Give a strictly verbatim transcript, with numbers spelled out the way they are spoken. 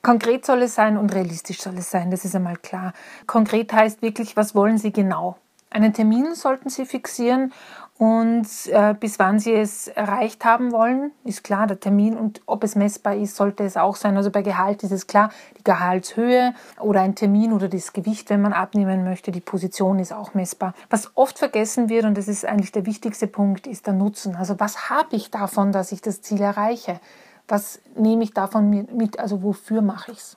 Konkret soll es sein und realistisch soll es sein, das ist einmal klar. Konkret heißt wirklich, was wollen Sie genau? Einen Termin sollten Sie fixieren und äh, bis wann Sie es erreicht haben wollen, ist klar, der Termin, und ob es messbar ist, sollte es auch sein. Also bei Gehalt ist es klar, die Gehaltshöhe oder ein Termin oder das Gewicht, wenn man abnehmen möchte, die Position ist auch messbar. Was oft vergessen wird, und das ist eigentlich der wichtigste Punkt, ist der Nutzen. Also was habe ich davon, dass ich das Ziel erreiche? Was nehme ich davon mit? Also wofür mache ich es?